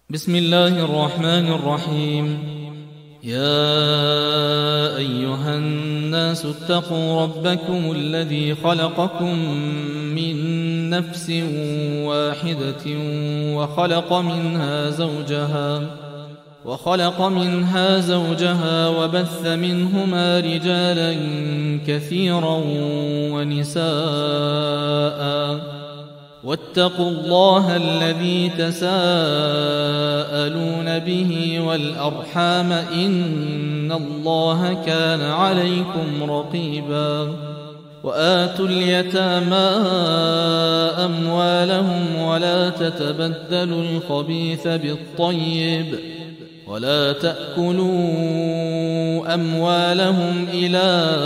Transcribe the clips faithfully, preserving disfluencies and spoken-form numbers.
بسم الله الرحمن الرحيم. يا أيها الناس اتقوا ربكم الذي خلقكم من نفس واحدة وخلق منها زوجها وخلق منها زوجها وبث منهما رجالا كثيرا ونساء واتقوا الله الذي تساءلون به والأرحام إن الله كان عليكم رقيبا. وآتوا اليتامى أموالهم ولا تتبدلوا الخبيث بالطيب ولا تأكلوا أموالهم إلى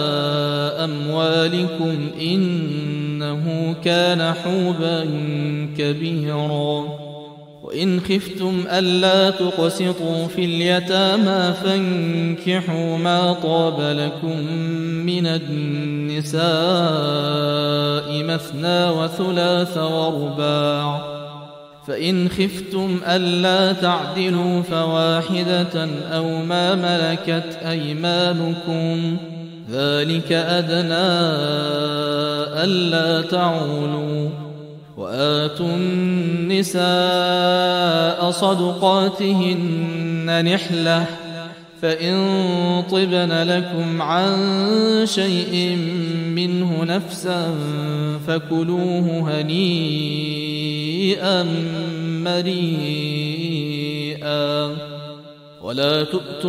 أموالكم إنه كان حوبا كبيرا. وإن خفتم ألا تقسطوا في اليتامى فانكحوا ما طاب لكم من النساء مثنى وثلاث ورباع، فإن خفتم ألا تعدلوا فواحدة أو ما ملكت أيمانكم ذلك أدنى ألا تعولوا. وآتوا النساء صدقاتهن نحلة، فإن طبن لكم عن شيء منه نفسا فكلوه هنيئا مريئا. ولا تؤتوا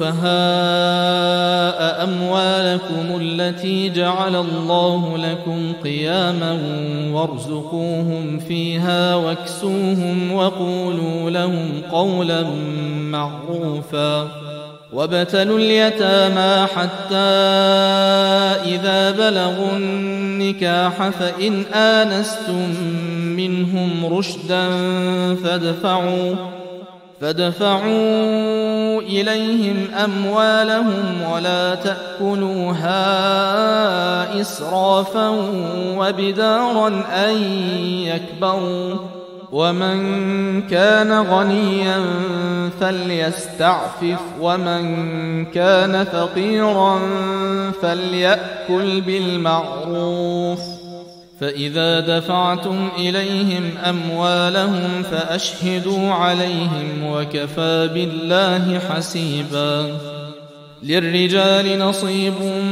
السفهاء أموالكم التي جعل الله لكم قياما وارزقوهم فيها واكسوهم وقولوا لهم قولا معروفا. وابتلوا اليتامى حتى إذا بلغوا النكاح فإن آنستم منهم رشدا فادفعوا فادفعوا إليهم أموالهم ولا تأكلوها إسرافا وبدارا أن يكبروا. ومن كان غنيا فليستعفف ومن كان فقيرا فليأكل بالمعروف. فإذا دفعتم إليهم أموالهم فأشهدوا عليهم وكفى بالله حسيبا. للرجال نصيب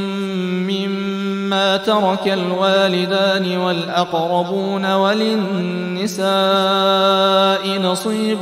مما ترك الوالدان والأقربون وللنساء نصيب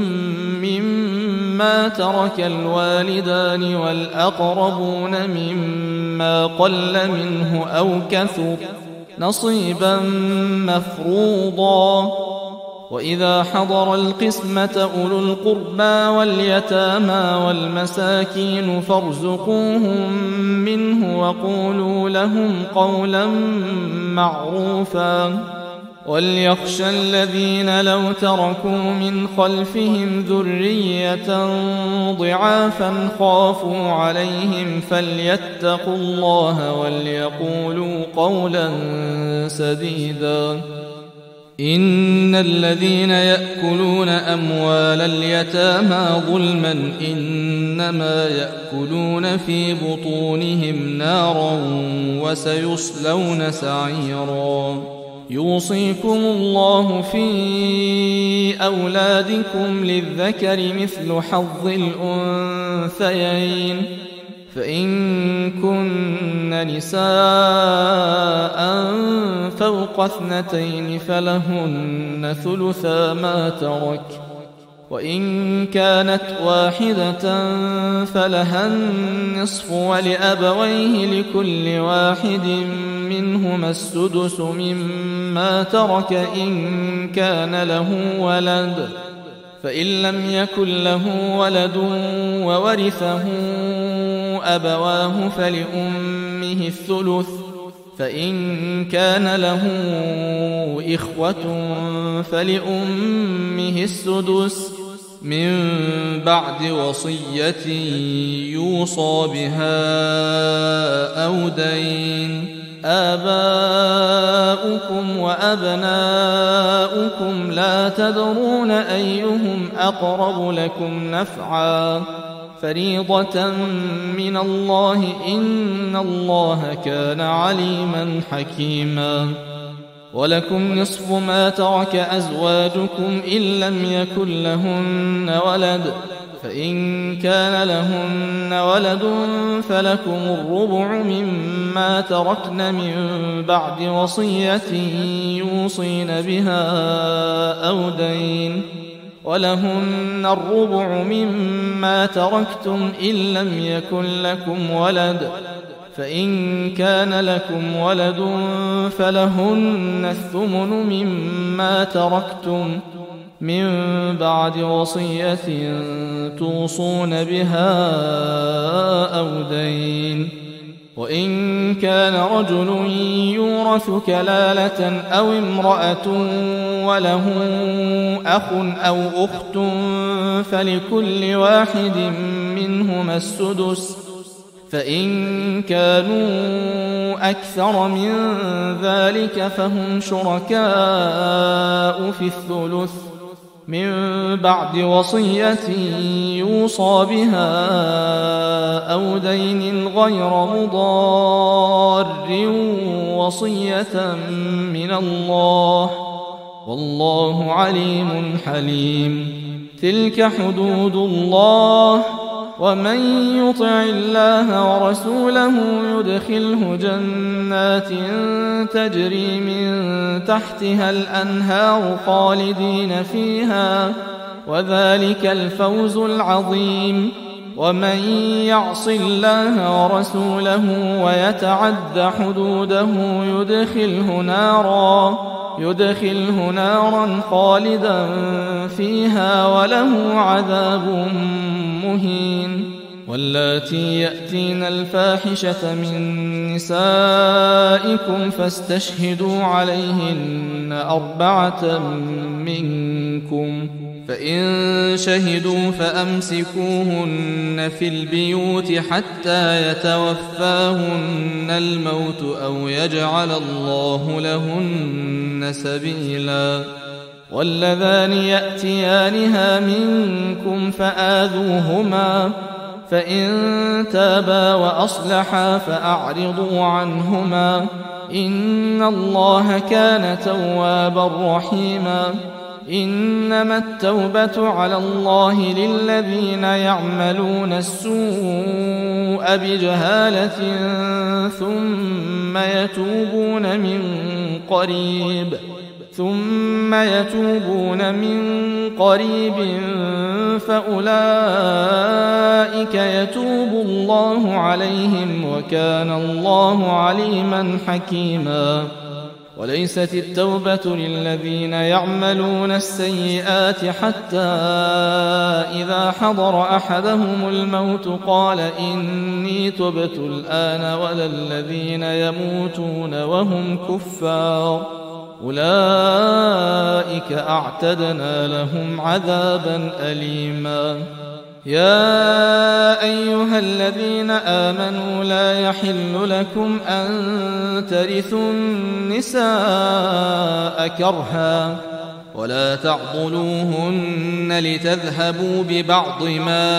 مما ترك الوالدان والأقربون مما قل منه أو كثر نصيبا مفروضا. وإذا حضر القسمة أولو القربى واليتامى والمساكين فارزقوهم منه وقولوا لهم قولا معروفا. وليخشى الذين لو تركوا من خلفهم ذرية ضعافا خافوا عليهم فليتقوا الله وليقولوا قولا سديدا. إن الذين يأكلون أموال اليتامى ظلما إنما يأكلون في بطونهم نارا وسيصلون سعيرا. يوصيكم الله في أولادكم للذكر مثل حظ الأنثيين، فإن كن نساء فوق اثنتين فلهن ثلثا ما ترك، وإن كانت واحدة فلها النصف ولأبويه لكل واحد منهما السدس مما ترك إن كان له ولد، فإن لم يكن له ولد وورثه أبواه فلأمه الثلث، فإن كان له إخوة فلأمه السدس من بعد وصية يوصى بها أو دين. آباؤكم وأبناؤكم لا تدرون أيهم أقرب لكم نفعا فريضة من الله إن الله كان عليما حكيما ولكم نصف ما ترك أزواجكم إن لم يكن لهن ولد فإن كان لهن ولد فلكم الربع مما تركن من بعد وصية يوصين بها أو دين ولهن الربع مما تركتم إن لم يكن لكم ولد فإن كان لكم ولد فلهن الثمن مما تركتم من بعد وصية توصون بها أو دين وإن كان رجل يورث كلالة أو امرأة وله أخ أو أخت فلكل واحد منهما السدس فإن كانوا أكثر من ذلك فهم شركاء في الثلث من بعد وصية يوصى بها أو دين غير مضار وصية من الله والله عليم حليم تلك حدود الله ومن يطع الله ورسوله يدخله جنات تجري من تحتها الأنهار خالدين فيها وذلك الفوز العظيم ومن يعص الله ورسوله ويتعد حدوده يدخله نارا يدخله نارا خالدا فيها وله عذاب مهين واللاتي يأتين الفاحشة من نسائكم فاستشهدوا عليهن أربعة منكم فإن شهدوا فأمسكوهن في البيوت حتى يتوفاهن الموت أو يجعل الله لهن سبيلا واللذان يأتيانها منكم فآذوهما فإن تابا وأصلحا فأعرضوا عنهما إن الله كان توابا رحيما إنما التوبة على الله للذين يعملون السوء بجهالة ثم يتوبون من قريب ثم يتوبون من قريب فأولئك يتوب الله عليهم وكان الله عليما حكيما وليست التوبة للذين يعملون السيئات حتى إذا حضر أحدهم الموت قال إني تبت الآن ولا الذين يموتون وهم كفار أولئك أعتدنا لهم عذابا أليما يا أيها الذين آمنوا لا يحل لكم أن ترثوا النساء كرها ولا تعضلوهن لتذهبوا ببعض ما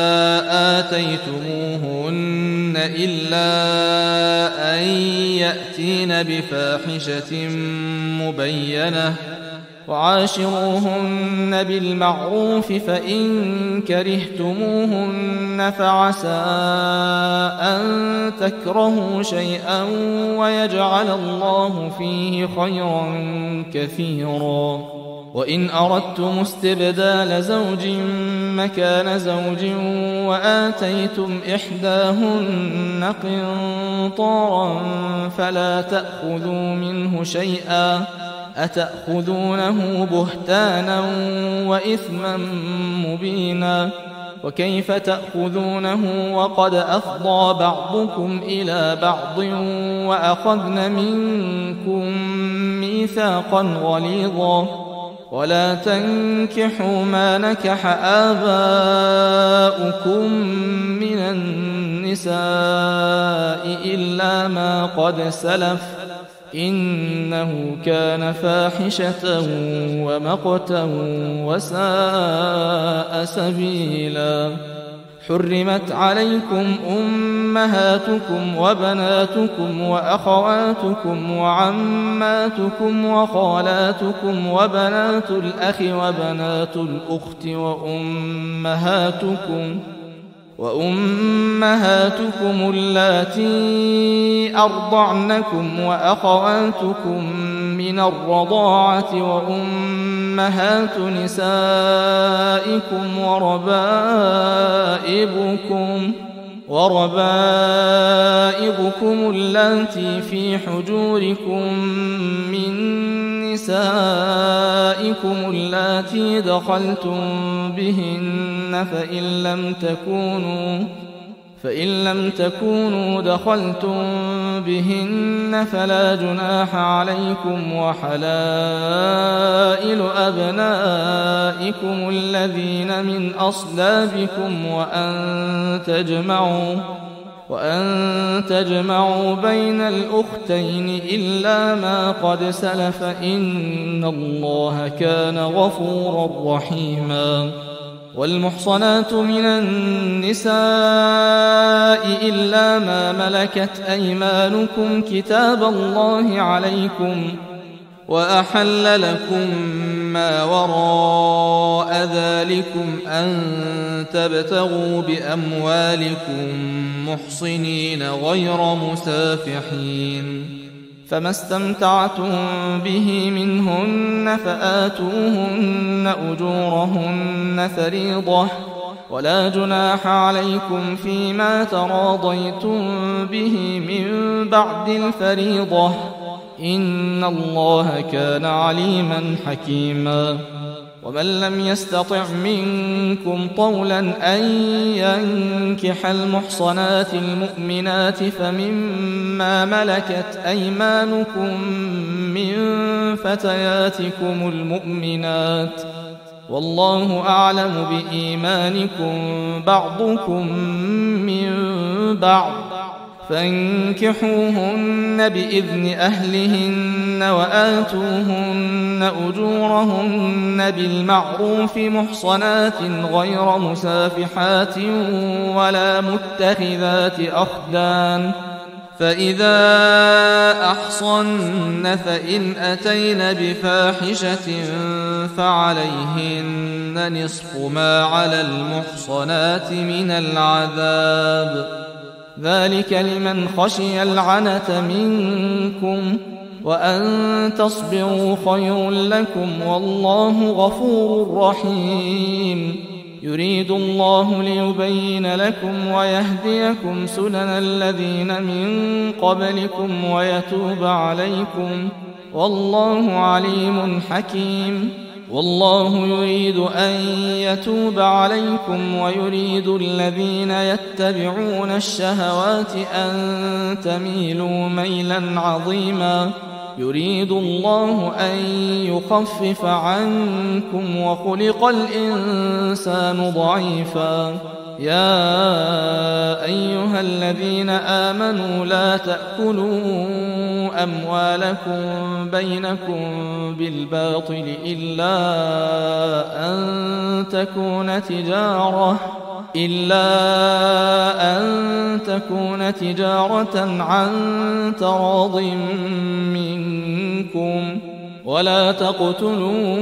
آتيتموهن إلا أن يأتين بفاحشة مبينة وعاشروهن بالمعروف فإن كرهتموهن فعسى أن تكرهوا شيئا ويجعل الله فيه خيرا كثيرا وإن أردتم استبدال زوج مكان زوج وآتيتم إحداهن قنطارا فلا تأخذوا منه شيئا أتأخذونه بهتانا وإثما مبينا وكيف تأخذونه وقد أفضى بعضكم إلى بعض وأخذن منكم ميثاقا غليظا ولا تنكحوا ما نكح آباؤكم من النساء النساء إلا ما قد سلف إنه كان فاحشة ومقتا وساء سبيلا. حرمت عليكم أمهاتكم وبناتكم وأخواتكم وعماتكم وخالاتكم وبنات الأخ وبنات الأخت وأمهاتكم وأمهاتكم اللاتي أرضعنكم وأخواتكم من الرضاعة وأمهات نسائكم وربائبكم وربائبكم اللاتي في حجوركم من نسائكم اللاتي دخلتم بهن فإن لم تكونوا فإن لم تكونوا دخلتم بهن فلا جناح عليكم وحلائل أبنائكم الذين من أصلابكم وأن تجمعوا وأن تجمعوا بين الأختين إلا ما قد سلف إن الله كان غفورا رحيما. والمحصنات من النساء إلا ما ملكت أيمانكم كتاب الله عليكم وأحل لكم ما وراء ذلكم أن تبتغوا بأموالكم محصنين غير مسافحين فما استمتعتم به منهن فآتوهن أجورهن فريضة ولا جناح عليكم فيما تراضيتم به من بعد الفريضة إن الله كان عليما حكيما. ومن لم يستطع منكم طولا أن ينكح المحصنات المؤمنات فمما ملكت أيمانكم من فتياتكم المؤمنات والله أعلم بإيمانكم بعضكم من بعض فانكحوهن بإذن أهلهن وآتوهن أجورهن بالمعروف محصنات غير مسافحات ولا متخذات أخدان فإذا أحصن فإن أتين بفاحشة فعليهن نصف ما على المحصنات من العذاب ذلك لمن خشي العنة منكم وأن تصبروا خير لكم والله غفور رحيم. يريد الله ليبين لكم ويهديكم سنن الذين من قبلكم ويتوب عليكم والله عليم حكيم. والله يريد أن يتوب عليكم ويريد الذين يتبعون الشهوات أن تميلوا ميلا عظيما. يريد الله أن يخفف عنكم وخلق الإنسان ضعيفا. يا أيها الذين آمنوا لا تأكلوا أموالكم بينكم بالباطل إلا أن تكون تجارة إلا أن تكون تجارة عن تراض منكم ولا تقتلوا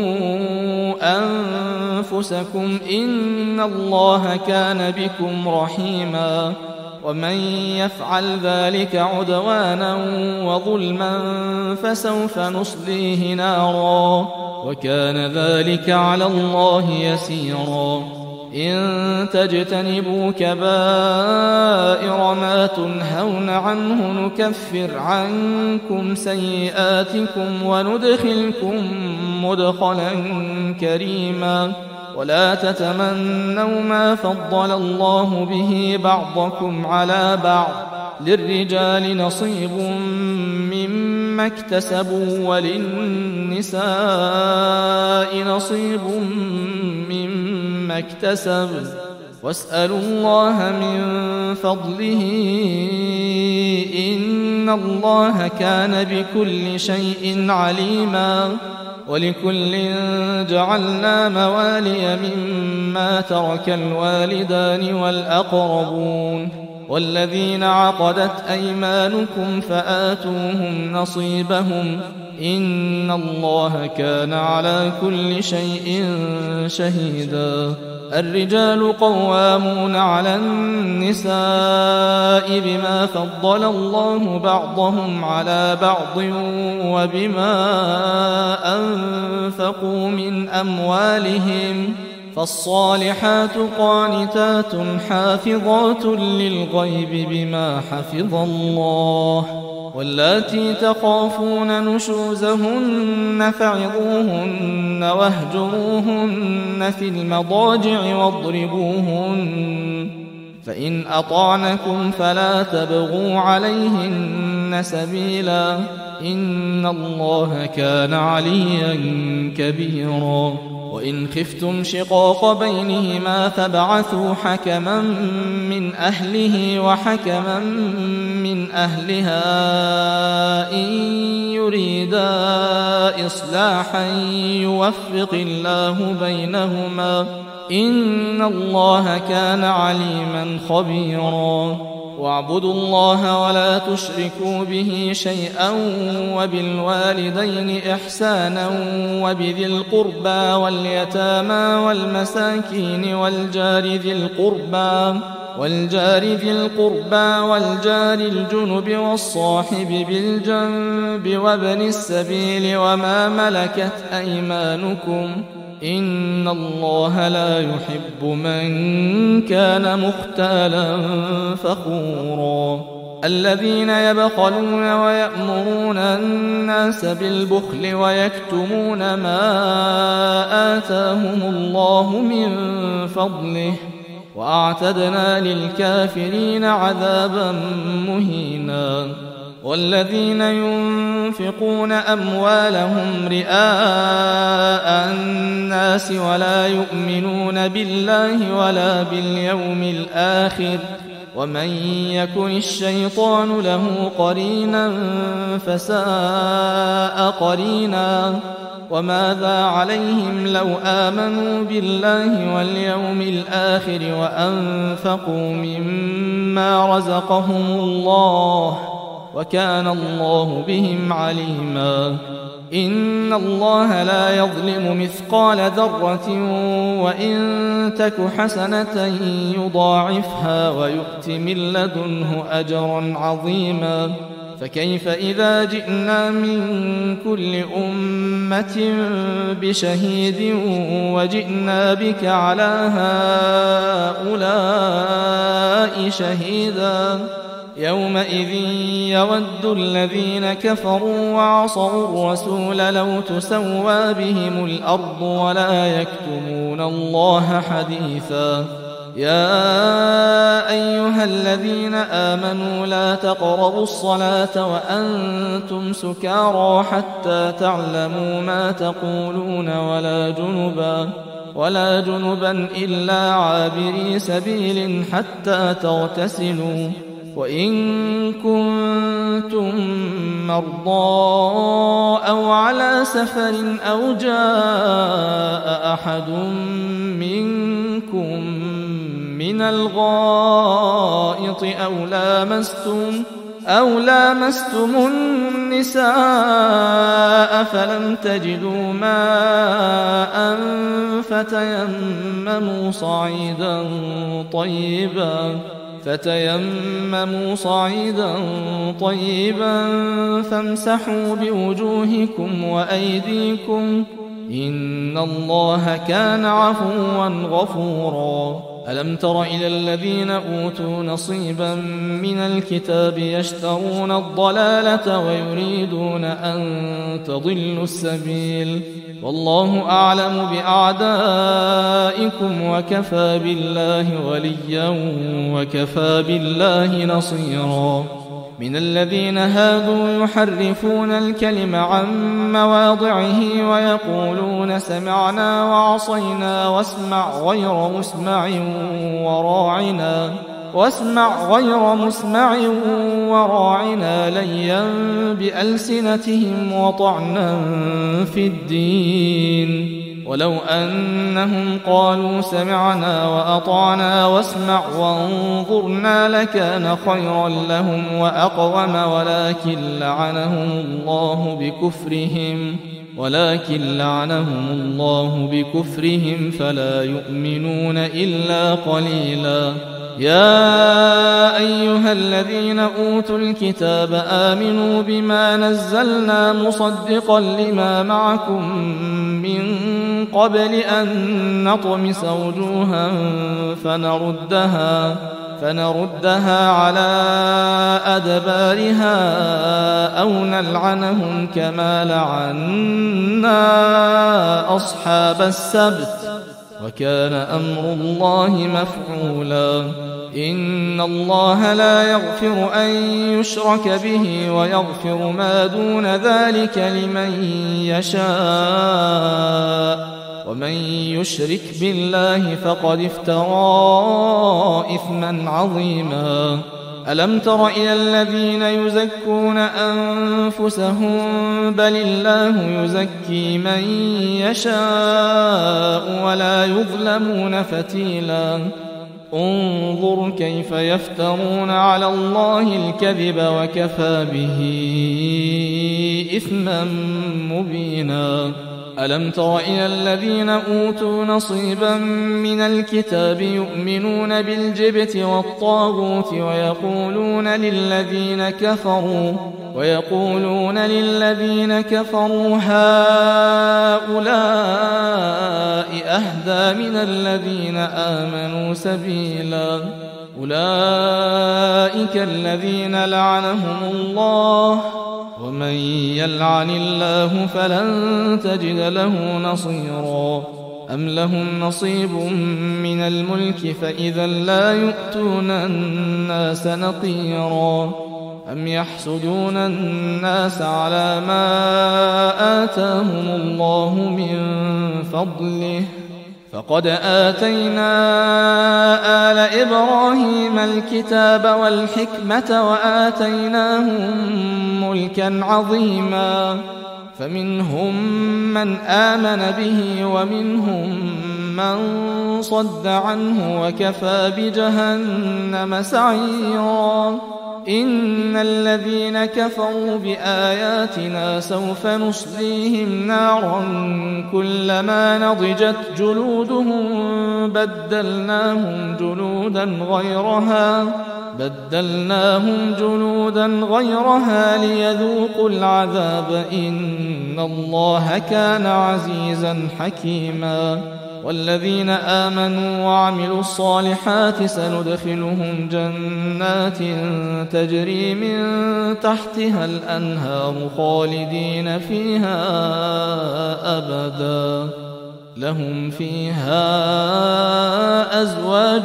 أنفسكم إن الله كان بكم رحيما. ومن يفعل ذلك عدوانا وظلما فسوف نصليه نارا وكان ذلك على الله يسيرا. إن تجتنبوا كبائر ما تنهون عنه نكفر عنكم سيئاتكم وندخلكم مدخلا كريما. ولا تتمنوا ما فضل الله به بعضكم على بعض للرجال نصيب مما اكتسبوا وللنساء نصيب مما اكتسب واسألوا الله من فضله إن الله كان بكل شيء عليما ولكل جعلنا موالي مما ترك الوالدان والأقربون والذين عقدت أيمانكم فآتوهم نصيبهم إن الله كان على كل شيء شهيدا الرجال قوامون على النساء بما فضل الله بعضهم على بعض وبما أنفقوا من أموالهم فالصالحات قانتات حافظات للغيب بما حفظ الله واللاتي تخافون نشوزهن فعظوهن واهجروهن في المضاجع واضربوهن فإن أطعنكم فلا تبغوا عليهن سبيلا إن الله كان عليا كبيرا وإن خفتم شقاق بينهما فابعثوا حكما من أهله وحكما من أهلها إن يريدا إصلاحا يوفق الله بينهما إن الله كان عليما خبيرا واعبدوا الله ولا تشركوا به شيئا وبالوالدين إحسانا وبذي القربى واليتامى والمساكين والجار ذي القربى والجار ذي القربى والجار الجنب والصاحب بالجنب وابن السبيل وما ملكت أيمانكم إن الله لا يحب من كان مختالا فخورا الذين يبخلون ويأمرون الناس بالبخل ويكتمون ما آتاهم الله من فضله وأعتدنا للكافرين عذابا مهينا والذين ينفقون أموالهم رئاء الناس ولا يؤمنون بالله ولا باليوم الآخر ومن يكن الشيطان له قرينا فساء قرينا وماذا عليهم لو آمنوا بالله واليوم الآخر وأنفقوا مما رزقهم الله وكان الله بهم عليما إن الله لا يظلم مثقال ذرة وإن تك حسنة يضاعفها ويؤت من لدنه أجرا عظيما فكيف إذا جئنا من كل أمة بشهيد وجئنا بك على هؤلاء شهيدا يومئذ يود الذين كفروا وعصوا الرسول لو تسوى بهم الأرض ولا يكتمون الله حديثا يا أيها الذين آمنوا لا تقربوا الصلاة وأنتم سكارى حتى تعلموا ما تقولون ولا جنبا ولا جنبا إلا عابري سبيل حتى تغتسلوا وإن كنتم مرضى أو على سفر أو جاء أحد منكم من الغائط أو لامستم أو لامستم النساء فلم تجدوا ماء فتيمموا صعيدا طيبا فتيمموا صعيدا طيبا فامسحوا بوجوهكم وأيديكم إن الله كان عفوا غفورا ألم تر إلى الذين أوتوا نصيبا من الكتاب يشترون الضلالة ويريدون أن تضلوا السبيل والله أعلم بأعدائكم وكفى بالله وليا وكفى بالله نصيرا من الذين هادوا يحرفون الكلم عن مواضعه ويقولون سمعنا وعصينا واسمع غير مسمع وراعنا واسمع غير مسمع وراعنا ليا بألسنتهم وطعنا في الدين. ولو أنهم قالوا سمعنا وأطعنا واسمع وانظرنا لكان خيرا لهم وأقوم ولكن لعنهم الله بكفرهم ولكن لعنهم الله بكفرهم فلا يؤمنون إلا قليلا. يا أيها الذين أوتوا الكتاب آمنوا بما نزلنا مصدقا لما معكم من قبل أن نطمس وجوها فنردها فنردها على أدبارها أو نلعنهم كما لعنا أصحاب السبت وكان أمر الله مفعولا. إن الله لا يغفر أن يشرك به ويغفر ما دون ذلك لمن يشاء ومن يشرك بالله فقد افترى إثما عظيما. ألم تر إلى الذين يزكون أنفسهم بل الله يزكي من يشاء ولا يظلمون فتيلا. انظر كيف يفترون على الله الكذب وكفى به إثما مبينا. ألم تر إلى الذين أوتوا نصيبا من الكتاب يؤمنون بالجبت والطاغوت ويقولون للذين كفروا ويقولون للذين كفروا هؤلاء أهدى من الذين آمنوا سبيلا. أولئك الذين لعنهم الله ومن يلعن الله فلن تجد له نصيرا. أم لهم نصيب من الملك فإذا لا يؤتون الناس نقيرا. أم يحسدون الناس على ما آتاهم الله من فضله فقد آتينا آل إبراهيم الكتاب والحكمة وآتيناهم ملكا عظيما. فمنهم من آمن به ومنهم من صد عنه وكفى بجهنم سعيرا. إن الذين كفروا بآياتنا سوف نصليهم نارا كلما نضجت جلودهم بدلناهم جلودا غيرها بدلناهم جلودا غيرها ليذوقوا العذاب إن الله كان عزيزا حكيما. والذين آمنوا وعملوا الصالحات سندخلهم جنات تجري من تحتها الأنهار خالدين فيها أبدا لهم فيها أزواج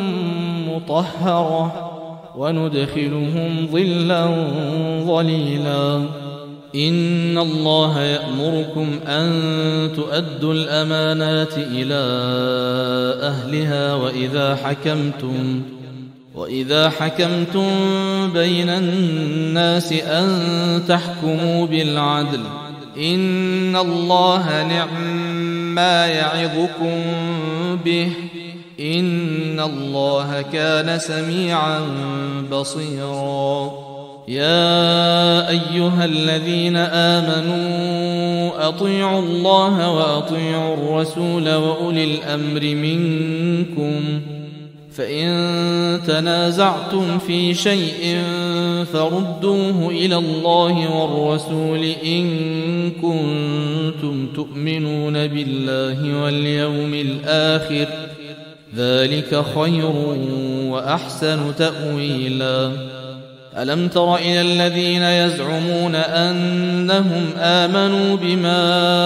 مطهرة وندخلهم ظلا ظليلا. إن الله يأمركم أن تؤدوا الأمانات إلى أهلها وإذا حكمتم وإذا حكمتم بين الناس أن تحكموا بالعدل. إن الله نعم ما يعظكم به إن الله كان سميعا بصيرا. يا أيها الذين آمنوا أطيعوا الله وأطيعوا الرسول وأولي الأمر منكم فإن تنازعتم في شيء فردوه إلى الله والرسول إن كنتم تؤمنون بالله واليوم الآخر ذلك خير وأحسن تأويلا. ألم تر إلى الذين يزعمون أنهم آمنوا بما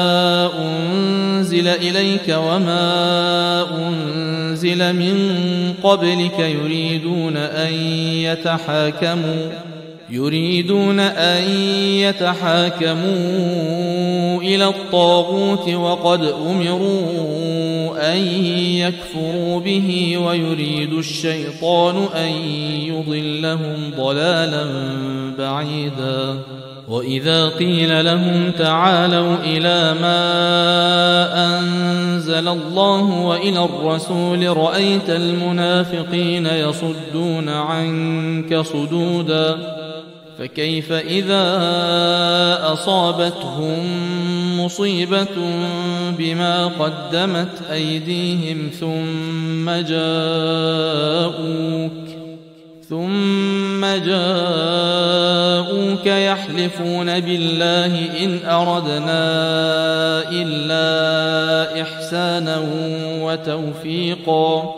أنزل إليك وما أنزل من قبلك يريدون أن يتحاكموا يريدون أن يتحاكموا إلى الطاغوت وقد أمروا أن يكفروا به ويريد الشيطان أن يضلهم ضلالا بعيدا وإذا قيل لهم تعالوا إلى ما أنزل الله وإلى الرسول رأيت المنافقين يصدون عنك صدودا فكيف إذا أصابتهم مصيبة بما قدمت أيديهم ثم جاءوك ثم جاءوك يحلفون بالله إن أردنا إلا إحسانا وتوفيقا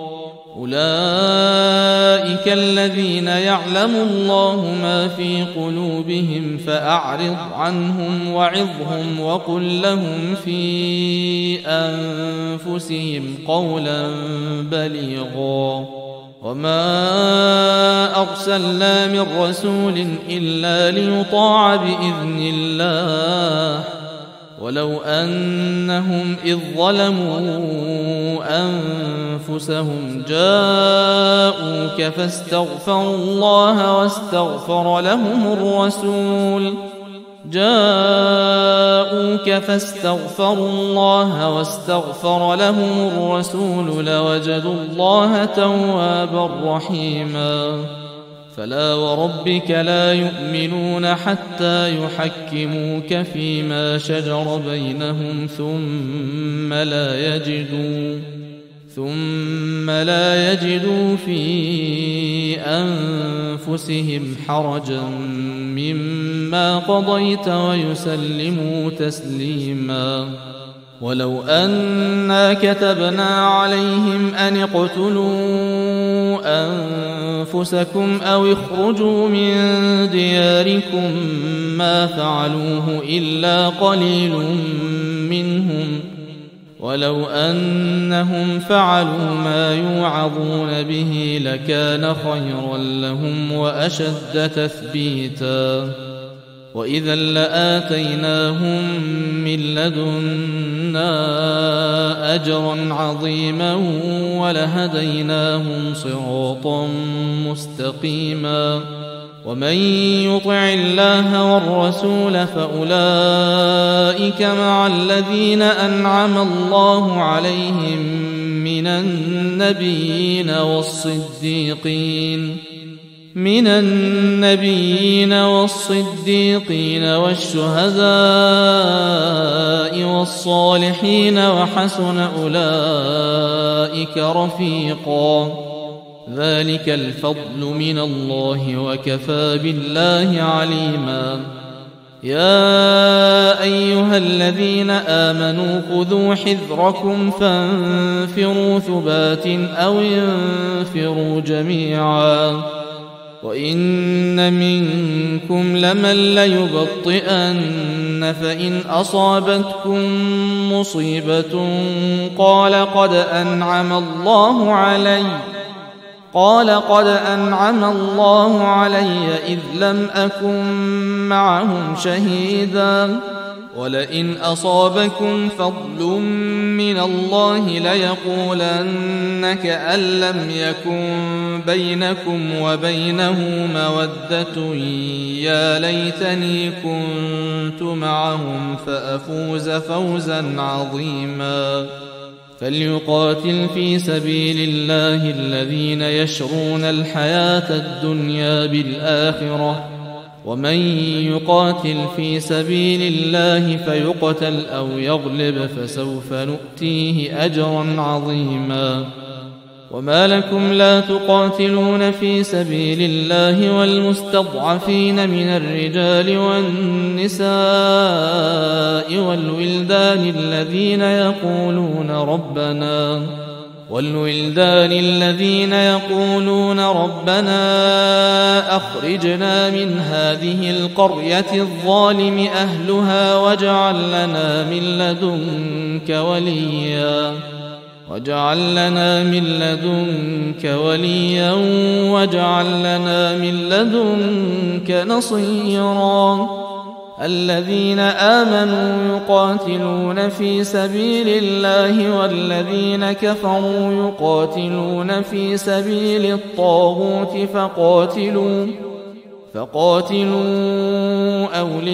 أولئك الذين يعلم الله ما في قلوبهم فأعرض عنهم وعظهم وقل لهم في أنفسهم قولا بليغا وما أرسلنا من رسول إلا ليطاع بإذن الله ولو أنهم إذ ظلموا أنفسهم جاءوك فاستغفروا الله واستغفر لهم الرسول جاءوك فاستغفروا الله واستغفر لهم الرسول لوجدوا الله توابا رحيما فلا وربك لا يؤمنون حتى يحكموك فيما شجر بينهم ثم لا يجدوا ثم لا يجدوا في أنفسهم حرجا مما قضيت ويسلموا تسليما ولو أنا كتبنا عليهم أن اقتلوا أنفسكم أو اخرجوا من دياركم ما فعلوه إلا قليل منهم ولو أنهم فعلوا ما يوعظون به لكان خيرا لهم وأشد تثبيتا وإذا لآتيناهم من لدنا أجرا عظيما ولهديناهم صراطا مستقيما ومن يطع الله والرسول فأولئك مع الذين أنعم الله عليهم من النبيين والصديقين من النبيين والصديقين والشهداء والصالحين وحسن أولئك رفيقا ذلك الفضل من الله وكفى بالله عليما يا أيها الذين آمنوا خذوا حذركم فانفروا ثبات أو انفروا جميعا وإن منكم لمن ليبطئن فإن أصابتكم مصيبة قال قد أنعم الله علي قال قد أنعم الله علي إذ لم أكن معهم شهيدا ولئن أصابكم فضل من الله ليقولن كأن لم يكن بينكم وبينه مودة يا ليتني كنت معهم فأفوز فوزا عظيما فليقاتل في سبيل الله الذين يشرون الحياة الدنيا بالآخرة ومن يقاتل في سبيل الله فيقتل أو يغلب فسوف نؤتيه أجرا عظيما وما لكم لا تقاتلون في سبيل الله والمستضعفين من الرجال والنساء والولدان الذين يقولون ربنا والولدان الذين يقولون ربنا أخرجنا من هذه القرية الظالم أهلها واجعل لنا من لدنك وليا واجعل لنا من لدنك وليا واجعل لنا من لدنك نصيرا الذين آمنوا يقاتلون في سبيل الله والذين كفروا يقاتلون في سبيل الطاغوت فقاتلوا فقاتلوا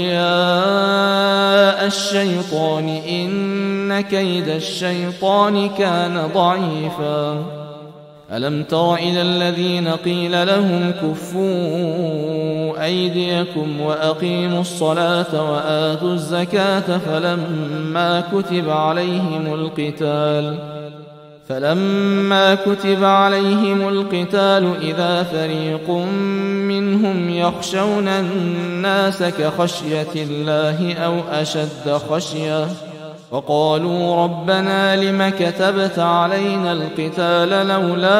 أولياء الشيطان إن كيد الشيطان كان ضعيفا ألم تر إلى الذين قيل لهم كفوا أيديكم وأقيموا الصلاة وآتوا الزكاة فلما كتب عليهم القتال فلما كتب عليهم القتال إذا فريق منهم يخشون الناس كخشية الله أو أشد خشية وقالوا ربنا لم كتبت علينا القتال لولا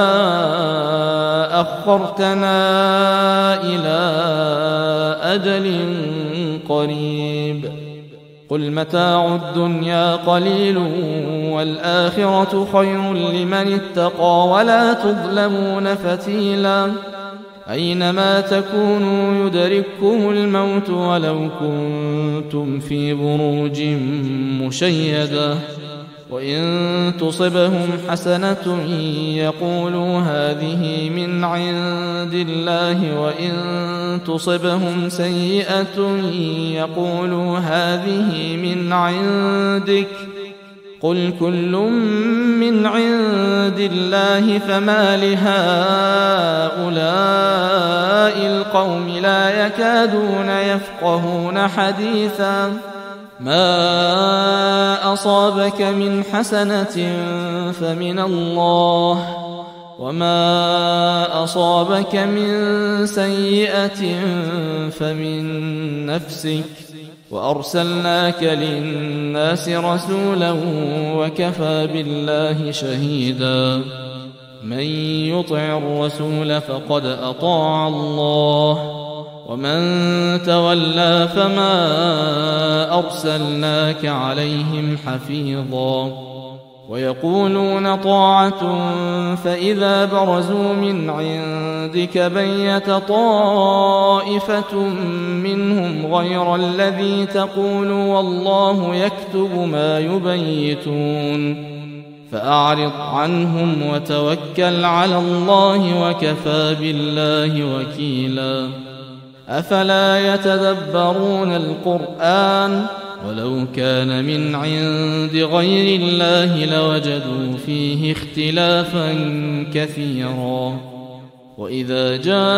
أخرتنا إلى أجل قريب قل متاع الدنيا قليل والآخرة خير لمن اتقى ولا تظلمون فتيلا أينما تكونوا يدرككم الموت ولو كنتم في بروج مشيدة وإن تصبهم حسنة يقولوا هذه من عند الله وإن تصبهم سيئة يقولوا هذه من عندك قل كل من عند الله فما لهؤلاء القوم لا يكادون يفقهون حديثا ما أصابك من حسنة فمن الله وما أصابك من سيئة فمن نفسك وأرسلناك للناس رسولا وكفى بالله شهيدا من يطع الرسول فقد أطاع الله ومن تولى فما أرسلناك عليهم حفيظا ويقولون طاعة فإذا برزوا من عندك بيت طائفة منهم غير الذي تقول والله يكتب ما يبيتون فأعرض عنهم وتوكل على الله وكفى بالله وكيلا أفلا يتدبرون القرآن ولو كان من عند غير الله لوجدوا فيه اختلافا كثيرا وإذا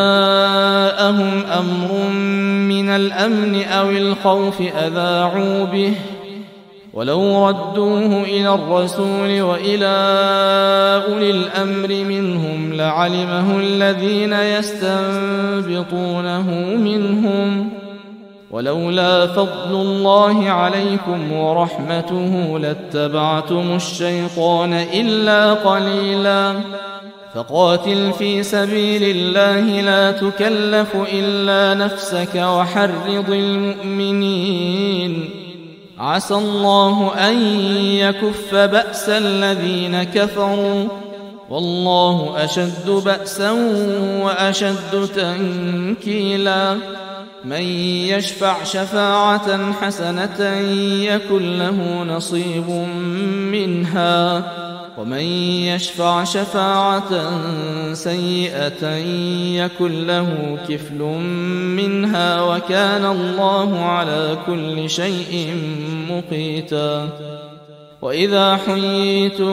جاءهم أمر من الأمن أو الخوف أذاعوا به ولو ردوه إلى الرسول وإلى أولي الأمر منهم لعلمه الذين يستنبطونه منهم ولولا فضل الله عليكم ورحمته لاتبعتم الشيطان إلا قليلا فقاتل في سبيل الله لا تكلف إلا نفسك وحرض المؤمنين عسى الله أن يكف بأس الذين كفروا والله أشد بأسا وأشد تنكيلا من يشفع شفاعة حسنة يكن له نصيب منها ومن يشفع شفاعة سيئة يكن له كفل منها وكان الله على كل شيء مقيتا وإذا حييتم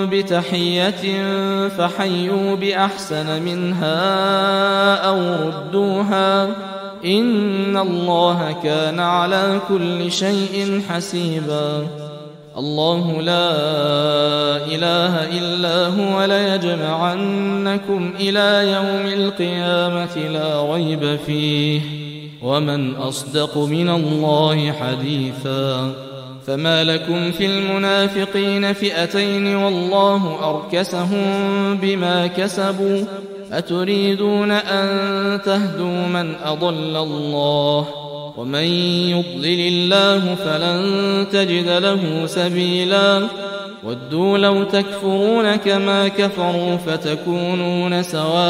بتحية فحيوا بأحسن منها أو ردوها إن الله كان على كل شيء حسيبا الله لا إله إلا هو ليجمعنكم إلى يوم القيامة لا ريب فيه ومن أصدق من الله حديثا فما لكم في المنافقين فئتين والله أركسهم بما كسبوا أتريدون أن تهدوا من أضل الله ومن يضلل الله فلن تجد له سبيلا ودوا لو تكفرون كما كفروا فتكونون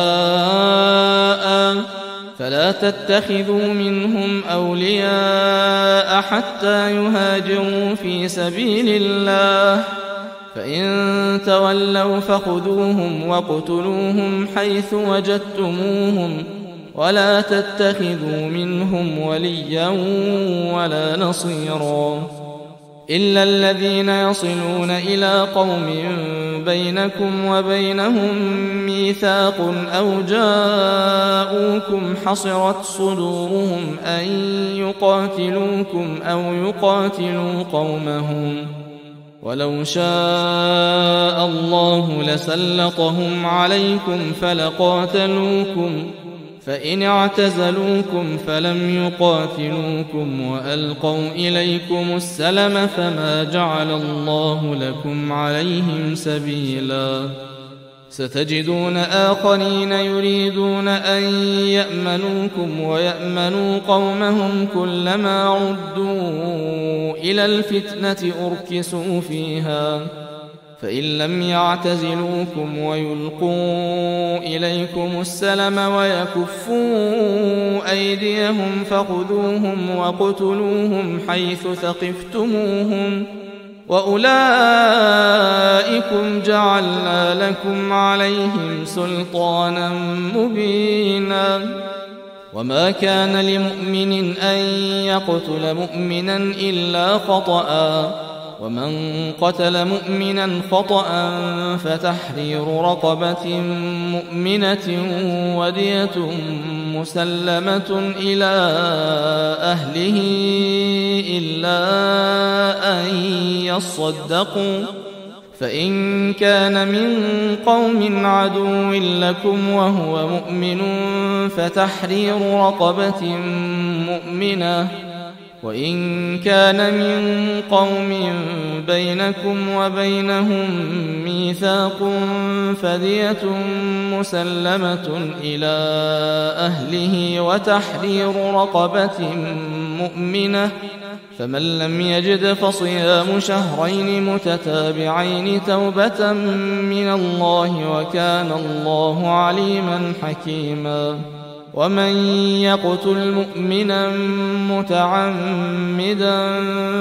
سواء فلا تتخذوا منهم أولياء حتى يهاجروا في سبيل الله فإن تولوا فخذوهم واقتلوهم حيث وجدتموهم ولا تتخذوا منهم وليا ولا نصيرا إلا الذين يصلون إلى قوم بينكم وبينهم ميثاق أو جاءوكم حصرت صدورهم أن يقاتلوكم أو يقاتلوا قومهم ولو شاء الله لسلطهم عليكم فلقاتلوكم فإن اعتزلوكم فلم يقاتلوكم وألقوا إليكم السلم فما جعل الله لكم عليهم سبيلا ستجدون آخرين يريدون أن يأمنوكم ويأمنوا قومهم كلما ردوا إلى الفتنة أركسوا فيها فإن لم يعتزلوكم ويلقوا إليكم السلم ويكفوا أيديهم فخذوهم وقتلوهم حيث ثقفتموهم وأولئكم جعلنا لكم عليهم سلطانا مبينا وما كان لمؤمن أن يقتل مؤمنا إلا خطأ ومن قتل مؤمنا خطأ فتحرير رقبة مؤمنة ودية مسلمة إلى أهله إلا أن يصدقوا فإن كان من قوم عدو لكم وهو مؤمن فتحرير رقبة مؤمنة وإن كان من قوم بينكم وبينهم ميثاق فدية مسلمة إلى أهله وتحرير رقبة مؤمنة فمن لم يجد فصيام شهرين متتابعين توبة من الله وكان الله عليما حكيما ومن يقتل مؤمنا متعمدا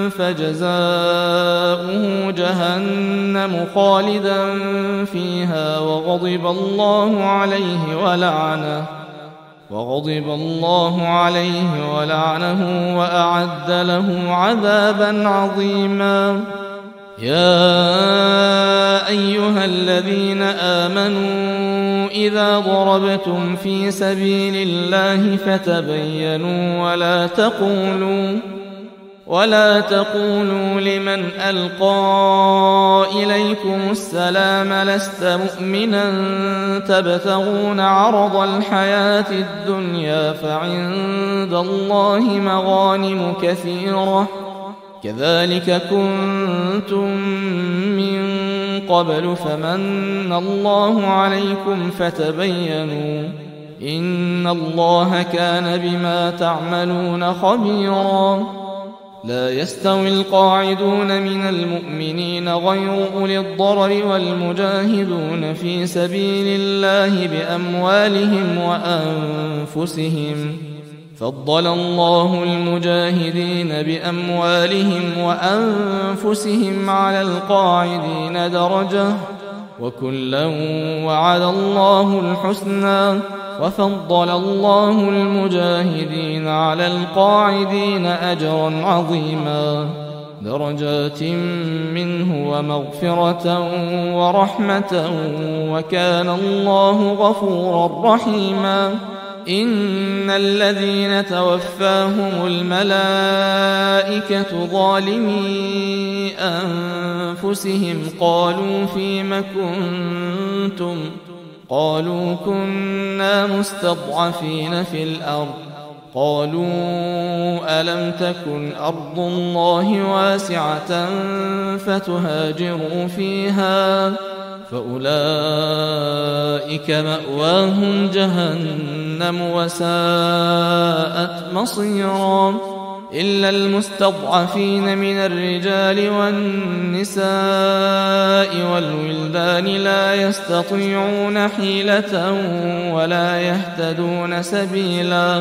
فجزاؤه جهنم خالدا فيها وغضب الله عليه ولعنه وغضب الله عليه ولعنه وأعد له عذابا عظيما يا أيها الذين آمنوا إذا ضربتم في سبيل الله فتبينوا ولا تقولوا ولا تقولوا لمن ألقى إليكم السلام لست مؤمنا تبتغون عرض الحياة الدنيا فعند الله مغانم كثيرة كذلك كنتم من قبل فمن الله عليكم فتبينوا إن الله كان بما تعملون خبيرا لا يستوي القاعدون من المؤمنين غير أولي الضرر والمجاهدون في سبيل الله بأموالهم وأنفسهم فضل الله المجاهدين بأموالهم وأنفسهم على القاعدين درجة وكلا وعد الله الحسنى وفضل الله المجاهدين على القاعدين أجرا عظيما درجات منه ومغفرة ورحمة وكان الله غفورا رحيما إن الذين توفاهم الملائكة ظالمي أنفسهم قالوا فيم كنتم قالوا كنا مستضعفين في الأرض قالوا ألم تكن أرض الله واسعة فتهاجروا فيها فأولئك مأواهم جهنم وساءت مصيرا إلا المستضعفين من الرجال والنساء والولدان لا يستطيعون حيلة ولا يهتدون سبيلا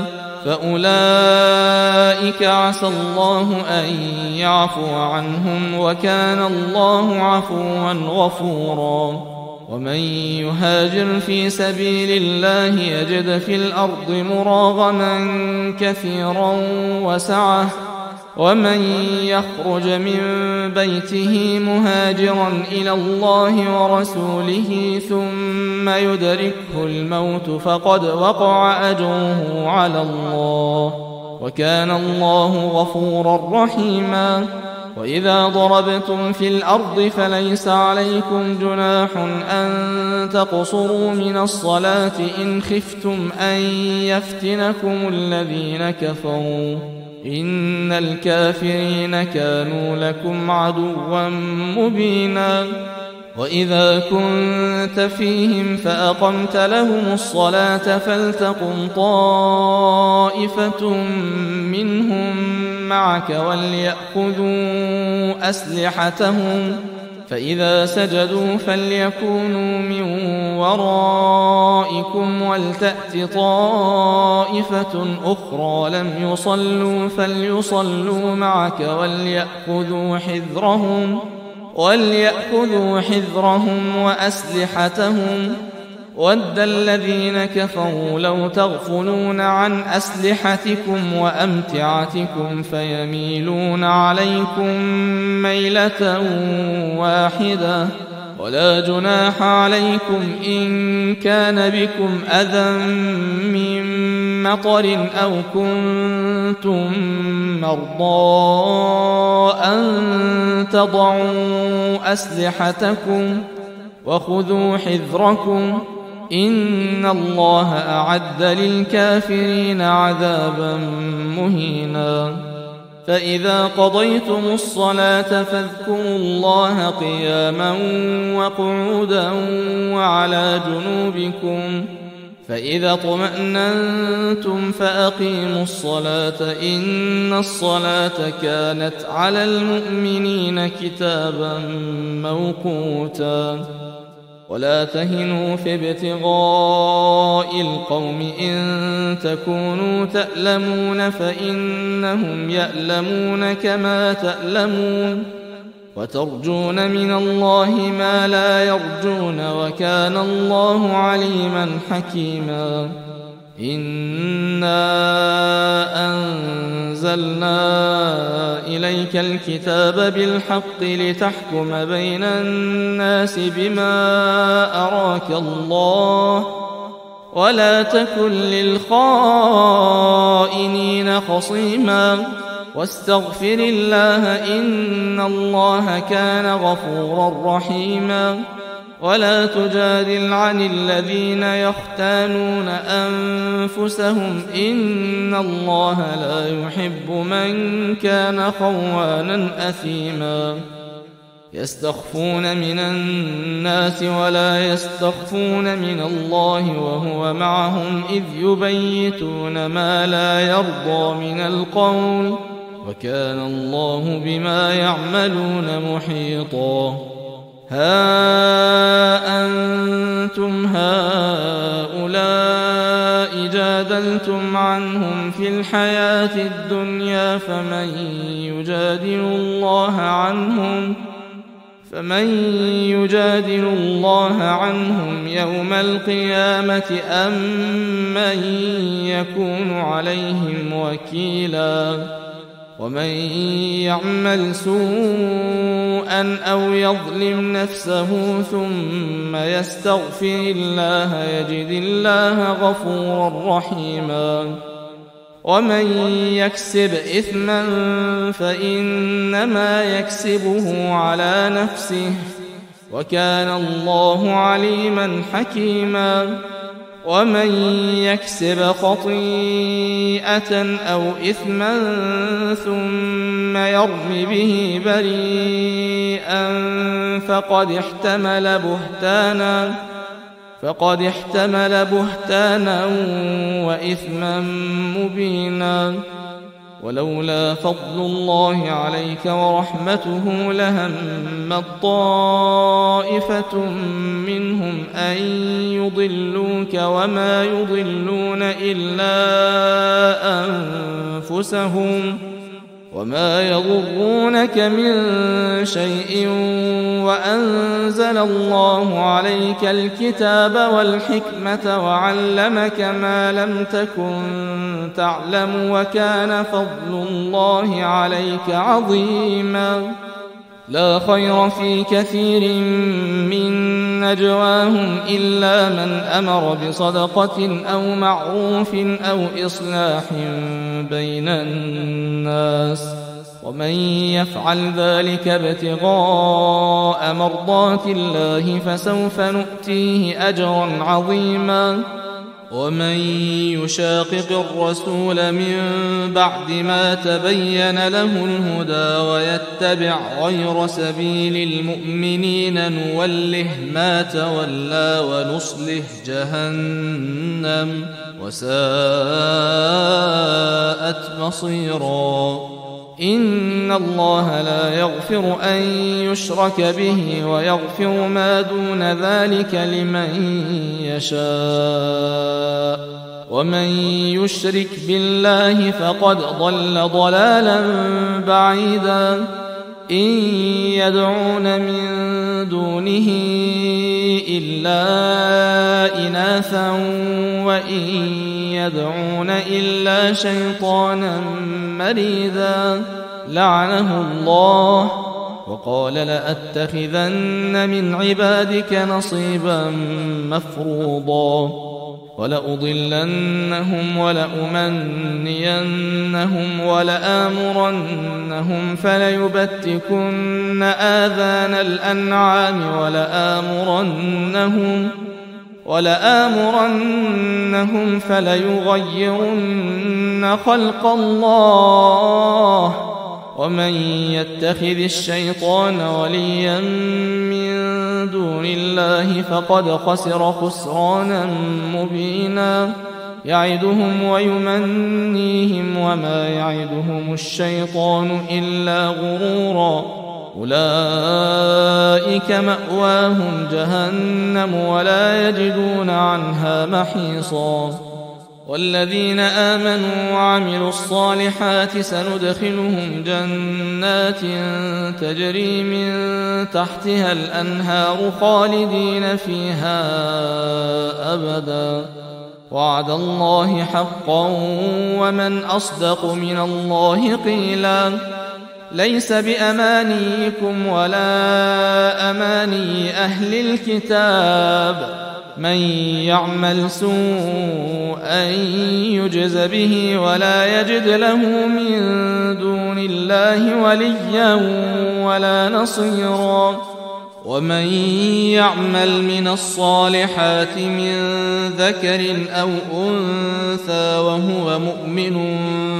فأولئك عسى الله أن يعفو عنهم وكان الله عفوا غفورا. ومن يهاجر في سبيل الله يجد في الأرض مراغما كثيرا وسعة ومن يخرج من بيته مهاجرا إلى الله ورسوله ثم يدركه الموت فقد وقع أجره على الله وكان الله غفورا رحيما. وإذا ضربتم في الأرض فليس عليكم جناح أن تقصروا من الصلاة إن خفتم أن يفتنكم الذين كفروا إن الكافرين كانوا لكم عدوا مبينا. وإذا كنت فيهم فأقمت لهم الصلاة فلتقم طائفة منهم معك وليأخذوا أسلحتهم فإذا سجدوا فليكونوا من ورائكم ولتأت طائفة أخرى لم يصلوا فليصلوا معك وليأخذوا حذرهم وليأخذوا حذرهم وأسلحتهم ود الذين كفروا لو تغفلون عن أسلحتكم وأمتعتكم فيميلون عليكم ميلة واحدة ولا جناح عليكم إن كان بكم أذى من مطر أو كنتم مرضى أن تضعوا أسلحتكم وخذوا حذركم إن الله أعد للكافرين عذابا مهينا. فإذا قضيتم الصلاة فاذكروا الله قياما وقعودا وعلى جنوبكم فإذا اطمأننتم فأقيموا الصلاة إن الصلاة كانت على المؤمنين كتابا موقوتا. ولا تهنوا في ابتغاء القوم إن تكونوا تألمون فإنهم يألمون كما تألمون وترجون من الله ما لا يرجون وكان الله عليما حكيما. إنا أنزلنا إليك الكتاب بالحق لتحكم بين الناس بما أراك الله ولا تكن للخائنين خصيما واستغفر الله إن الله كان غفورا رحيما. ولا تجادل عن الذين يختانون أنفسهم إن الله لا يحب من كان خوانا أثيما. يستخفون من الناس ولا يستخفون من الله وهو معهم إذ يبيتون ما لا يرضى من القول وكان الله بما يعملون محيطا. ها أنتم هؤلاء جادلتم عنهم في الحياة الدنيا فمن يجادل الله عنهم فمن يجادل الله عنهم يوم القيامة أم من يكون عليهم وكيلا. ومن يعمل سوءا أو يظلم نفسه ثم يستغفر الله يجد الله غفورا رحيما. ومن يكسب إثما فإنما يكسبه على نفسه وكان الله عليما حكيما. ومن يكسب خطيئة أو إثما ثم يرم به بريئا فقد احتمل بهتانا فقد احتمل بهتانا وإثما مبينا. ولولا فضل الله عليك ورحمته لهمت طائفة منهم أن يضلوك وما يضلون إلا أنفسهم وما يضرونك من شيء وأنزل الله عليك الكتاب والحكمة وعلمك ما لم تكن تعلم وكان فضل الله عليك عظيما. لا خير في كثير من نجواهم إلا من أمر بصدقة أو معروف أو إصلاح بين الناس ومن يفعل ذلك ابتغاء مرضات الله فسوف نؤتيه أجرا عظيما. ومن يشاقق الرسول من بعد ما تبين له الهدى ويتبع غير سبيل المؤمنين نوله ما تولى ونصله جهنم وساءت مصيرا. إن الله لا يغفر أن يشرك به ويغفر ما دون ذلك لمن يشاء ومن يشرك بالله فقد ضل ضلالا بعيدا. إن يدعون من دونه إلا إناثا وإن يدعون إلا شيطانا مريدا لعنه الله وقال لأتخذن من عبادك نصيبا مفروضا ولأضلنهم ولأمنينهم ولآمرنهم فليبتكن آذان الأنعام ولآمرنهم ولآمرنهم فليغيرن خلق الله ومن يتخذ الشيطان وليا من دون الله فقد خسر خسرانا مبينا. يعدهم ويمنيهم وما يعدهم الشيطان إلا غرورا. أولئك مأواهم جهنم ولا يجدون عنها محيصا. والذين آمنوا وعملوا الصالحات سندخلهم جنات تجري من تحتها الأنهار خالدين فيها أبدا وعد الله حقا ومن أصدق من الله قيلا. ليس بأمانيكم ولا أماني أهل الكتاب من يعمل سوءا يجز به ولا يجد له من دون الله وليا ولا نصيرا. ومن يعمل من الصالحات من ذكر أو أنثى وهو مؤمن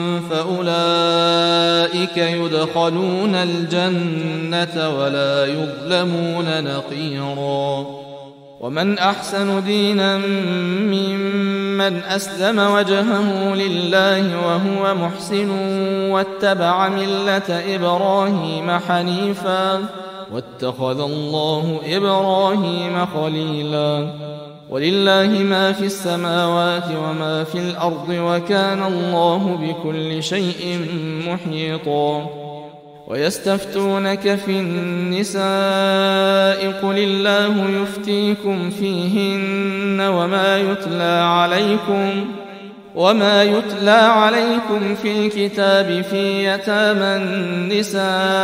فأولئك يدخلون الجنة ولا يظلمون نقيرا. ومن أحسن دينا ممن أسلم وجهه لله وهو محسن واتبع ملة إبراهيم حنيفا واتخذ الله إبراهيم خليلا. ولله ما في السماوات وما في الأرض وكان الله بكل شيء محيطا. ويستفتونك في النساء قل الله يفتيكم فيهن وما يتلى عليكم وما يتلى عليكم في الكتاب في يتامى النساء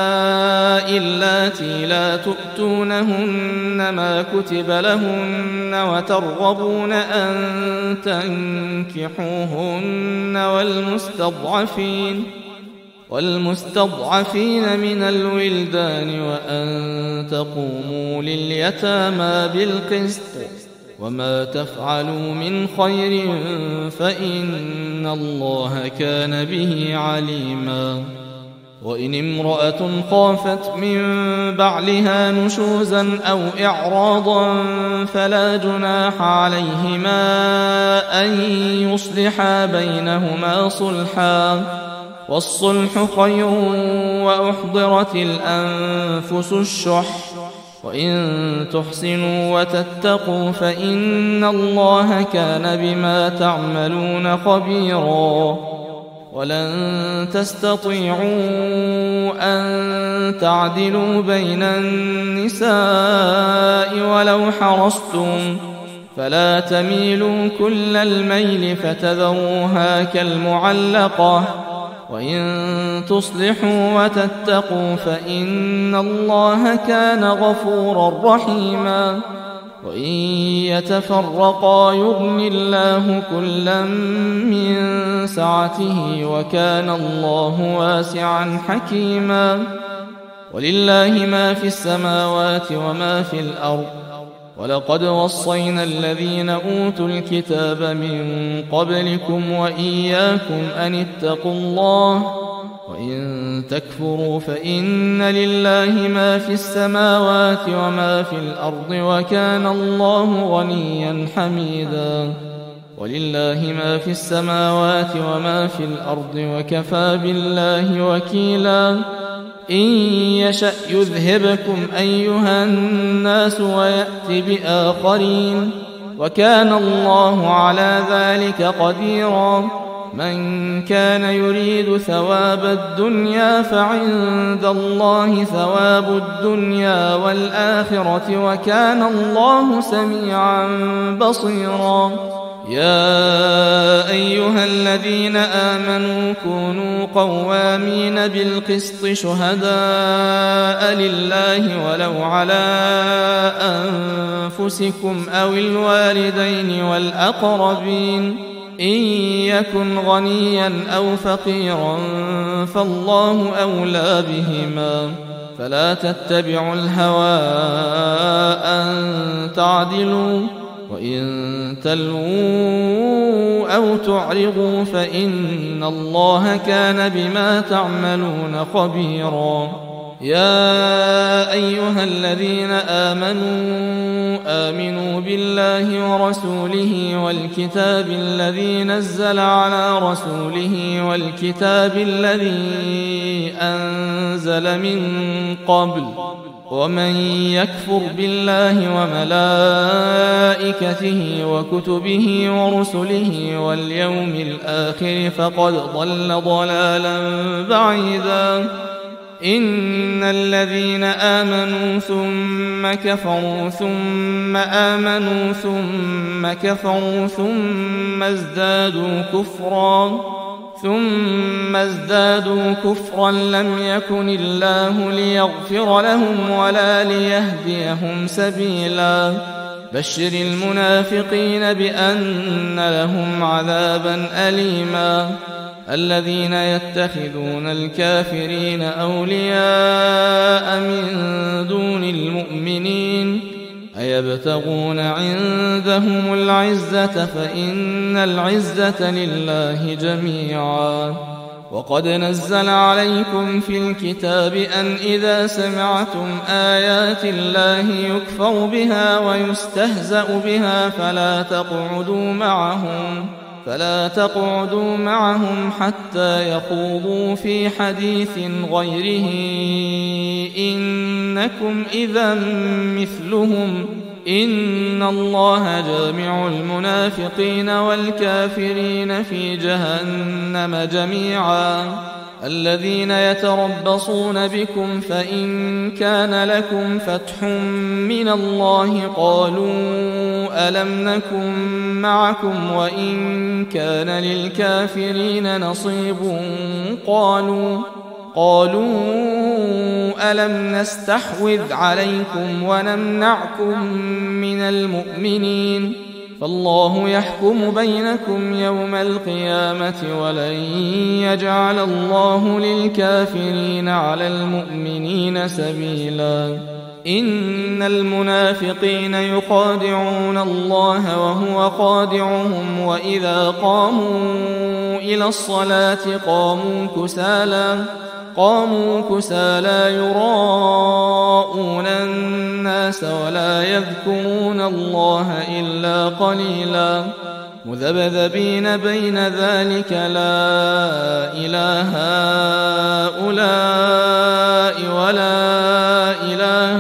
اللاتي لا تؤتونهن ما كتب لهن وترغبون أن تنكحوهن والمستضعفين والمستضعفين من الولدان وأن تقوموا لليتامى بالقسط وما تفعلوا من خير فإن الله كان به عليما. وإن امرأة خافت من بعلها نشوزا أو إعراضا فلا جناح عليهما أن يصلحا بينهما صلحا والصلح خير وأحضرت الأنفس الشح وإن تحسنوا وتتقوا فإن الله كان بما تعملون خبيرا ولن تستطيعوا أن تعدلوا بين النساء ولو حرصتم فلا تميلوا كل الميل فتذروها كالمعلقة وإن تصلحوا وتتقوا فإن الله كان غفورا رحيما وإن يتفرقا يغن الله كلا من سعته وكان الله واسعا حكيما ولله ما في السماوات وما في الأرض ولقد وصينا الذين أوتوا الكتاب من قبلكم وإياكم أن اتقوا الله وإن تكفروا فإن لله ما في السماوات وما في الأرض وكان الله غنيا حميدا ولله ما في السماوات وما في الأرض وكفى بالله وكيلا إن يشأ يذهبكم أيها الناس ويأت بآخرين وكان الله على ذلك قديرا من كان يريد ثواب الدنيا فعند الله ثواب الدنيا والآخرة وكان الله سميعا بصيرا يا أيها الذين آمنوا كونوا قوامين بالقسط شهداء لله ولو على أنفسكم أو الوالدين والأقربين إن يكن غنيا أو فقيرا فالله أولى بهما فلا تتبعوا الهوى أن تعدلوا وإن تلووا أو تعرضوا فإن الله كان بما تعملون خبيرا يا أيها الذين آمنوا آمنوا بالله ورسوله والكتاب الذي نزل على رسوله والكتاب الذي أنزل من قبل ومن يكفر بالله وملائكته وكتبه ورسله واليوم الآخر فقد ضل ضلالا بعيدا إن الذين آمنوا ثم كفروا ثم آمنوا ثم كفروا ثم ازدادوا كفرا ثم ازدادوا كفرا لم يكن الله ليغفر لهم ولا ليهديهم سبيلا بشر المنافقين بأن لهم عذابا أليما الذين يتخذون الكافرين أولياء من دون المؤمنين أيبتغون عندهم العزة فإن العزة لله جميعا وقد نزل عليكم في الكتاب أن إذا سمعتم آيات الله يكفر بها ويستهزأ بها فلا تقعدوا معهم فلا تقعدوا معهم حتى يخوضوا في حديث غيره إنكم إذا مثلهم إن الله جامع المنافقين والكافرين في جهنم جميعا الذين يتربصون بكم فإن كان لكم فتح من الله قالوا ألم نكن معكم وإن كان للكافرين نصيب قالوا قالوا ألم نستحوذ عليكم ونمنعكم من المؤمنين فالله يحكم بينكم يوم القيامة ولن يجعل الله للكافرين على المؤمنين سبيلا إن المنافقين يخادعون الله وهو خادعهم وإذا قاموا إلى الصلاة قاموا كسالى قاموا كسى لا يراءون الناس ولا يذكرون الله إلا قليلا مذبذبين بين ذلك لا إله هؤلاء ولا إله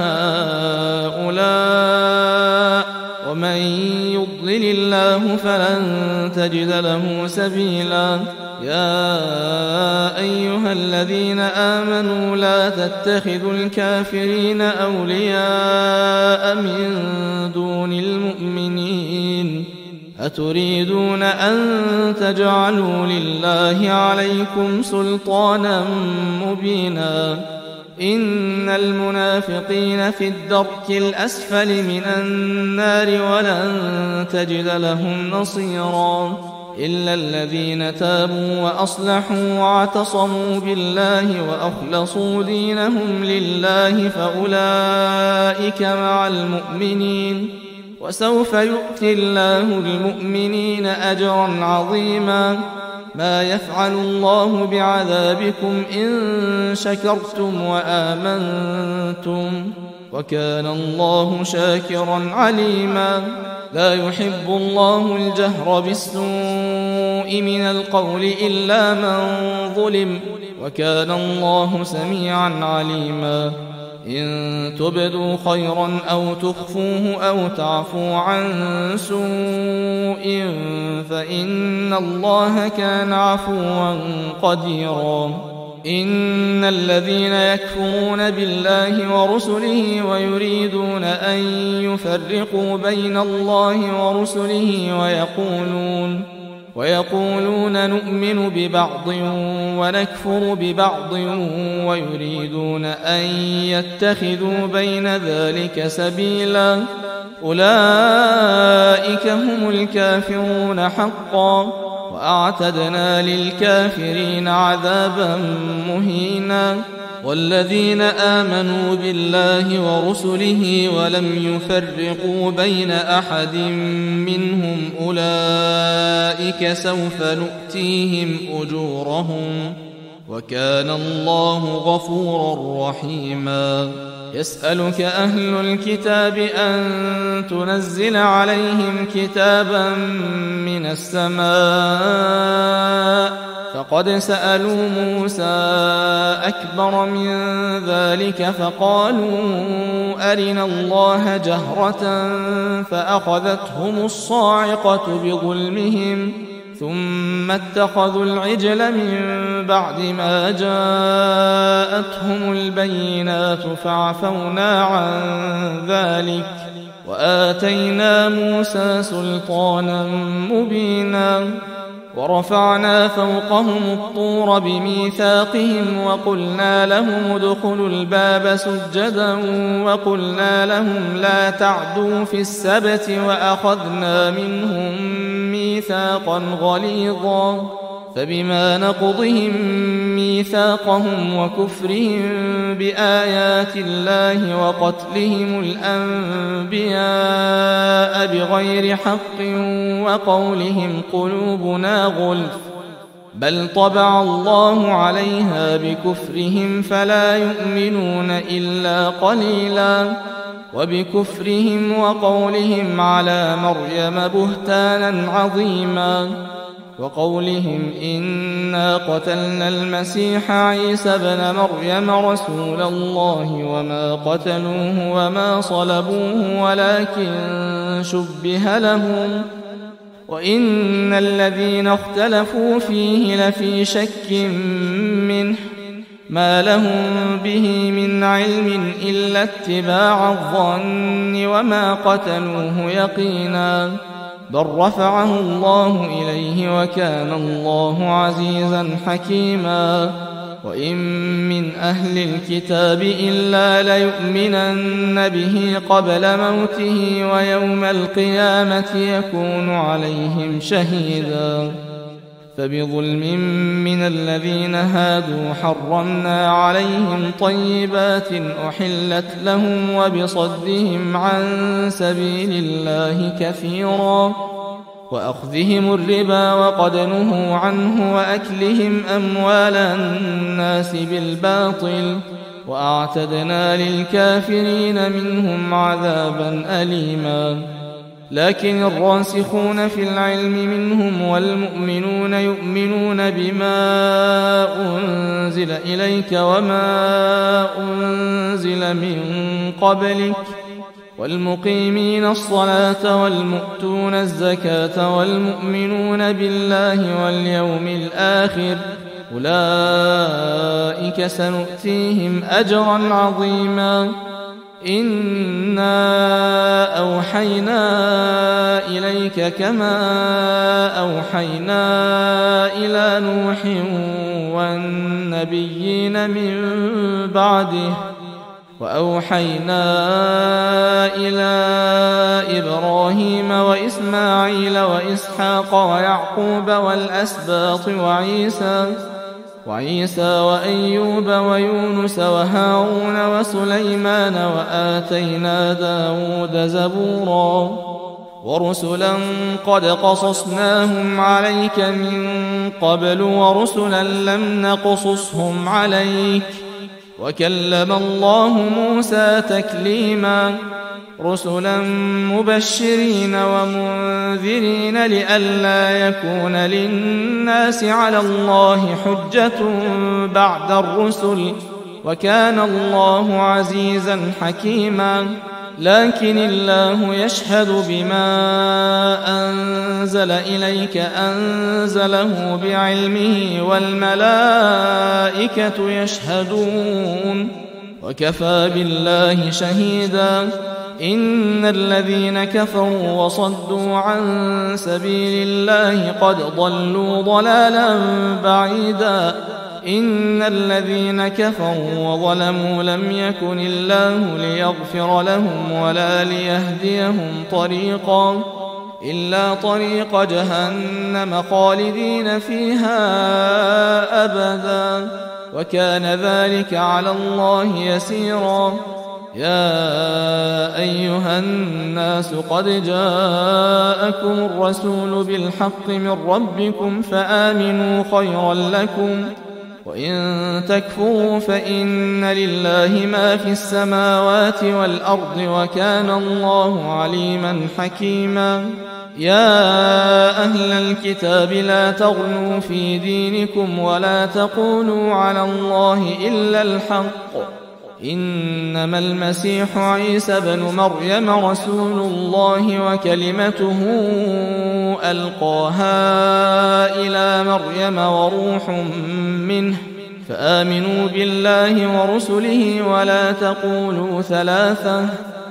هؤلاء ومن يضلل الله فلن تجد له سبيلا يا أيها الذين آمنوا لا تتخذوا الكافرين أولياء من دون المؤمنين أتريدون أن تجعلوا لله عليكم سلطانا مبينا إن المنافقين في الدرك الأسفل من النار ولن تجد لهم نصيرا إلا الذين تابوا وأصلحوا واعتصموا بالله وأخلصوا دينهم لله فأولئك مع المؤمنين وسوف يؤتي الله المؤمنين أجرا عظيما ما يفعل الله بعذابكم إن شكرتم وآمنتم وكان الله شاكرا عليما لا يحب الله الجهر بالسوء من القول إلا من ظلم وكان الله سميعا عليما إن تبدوا خيرا أو تخفوه أو تعفوا عن سوء فإن الله كان عفوا قديرا إن الذين يكفرون بالله ورسله ويريدون أن يفرقوا بين الله ورسله ويقولون ويقولون نؤمن ببعض ونكفر ببعض ويريدون أن يتخذوا بين ذلك سبيلا أولئك هم الكافرون حقا وأعتدنا للكافرين عذابا مهينا والذين آمنوا بالله ورسله ولم يفرقوا بين أحد منهم أولئك سوف نؤتيهم أجورهم وكان الله غفورا رحيما يسألك أهل الكتاب أن تنزل عليهم كتابا من السماء فقد سألوا موسى أكبر من ذلك فقالوا أرنا الله جهرة فأخذتهم الصاعقة بظلمهم ثم اتخذوا العجل من بعد ما جاءتهم البينات فعفونا عن ذلك وآتينا موسى سلطانا مبينا ورفعنا فوقهم الطور بميثاقهم وقلنا لهم ادخلوا الباب سجدا وقلنا لهم لا تعدوا في السبت وأخذنا منهم ميثاقا غليظا فبما نقضهم ميثاقهم وكفرهم بآيات الله وقتلهم الأنبياء بغير حق وقولهم قلوبنا غلف بل طبع الله عليها بكفرهم فلا يؤمنون إلا قليلا وبكفرهم وقولهم على مريم بهتانا عظيما وقولهم إنا قتلنا المسيح عيسى بن مريم رسول الله وما قتلوه وما صلبوه ولكن شبه لهم وإن الذين اختلفوا فيه لفي شك منه ما لهم به من علم إلا اتباع الظن وما قتلوه يقينا بل رفعه الله إليه وكان الله عزيزا حكيما وإن من أهل الكتاب إلا ليؤمنن به قبل موته ويوم القيامة يكون عليهم شهيدا فبظلم من الذين هادوا حرمنا عليهم طيبات أحلت لهم وبصدهم عن سبيل الله كثيرا وأخذهم الربا وقد نهوا عنه وأكلهم أموال الناس بالباطل وأعتدنا للكافرين منهم عذابا أليما. لكن الراسخون في العلم منهم والمؤمنون يؤمنون بما أنزل إليك وما أنزل من قبلك والمقيمين الصلاة والمؤتون الزكاة والمؤمنون بالله واليوم الآخر أولئك سنؤتيهم أجرا عظيما. إنا أوحينا إليك كما أوحينا إلى نوح والنبيين من بعده وأوحينا إلى إبراهيم وإسماعيل وإسحاق ويعقوب والأسباط وعيسى وعيسى وأيوب ويونس وهارون وسليمان وآتينا داود زبورا ورسلا قد قصصناهم عليك من قبل ورسلا لم نقصصهم عليك وكلم الله موسى تكليما. رسلا مبشرين ومنذرين لئلا يكون للناس على الله حجة بعد الرسل وكان الله عزيزا حكيما. لكن الله يشهد بما أنزل إليك أنزله بعلمه والملائكة يشهدون وكفى بالله شهيدا. إن الذين كفروا وصدوا عن سبيل الله قد ضلوا ضلالا بعيدا. إن الذين كفروا وظلموا لم يكن الله ليغفر لهم ولا ليهديهم طريقا إلا طريق جهنم خالدين فيها أبدا وكان ذلك على الله يسيرا. يا أيها الناس قد جاءكم الرسول بالحق من ربكم فآمنوا خيرا لكم وإن تكفروا فإن لله ما في السماوات والأرض وكان الله عليما حكيما. يا أهل الكتاب لا تغلوا في دينكم ولا تقولوا على الله إلا الحق إنما المسيح عيسى بن مريم رسول الله وكلمته ألقاها إلى مريم وروح منه فآمنوا بالله ورسله ولا تقولوا ثلاثة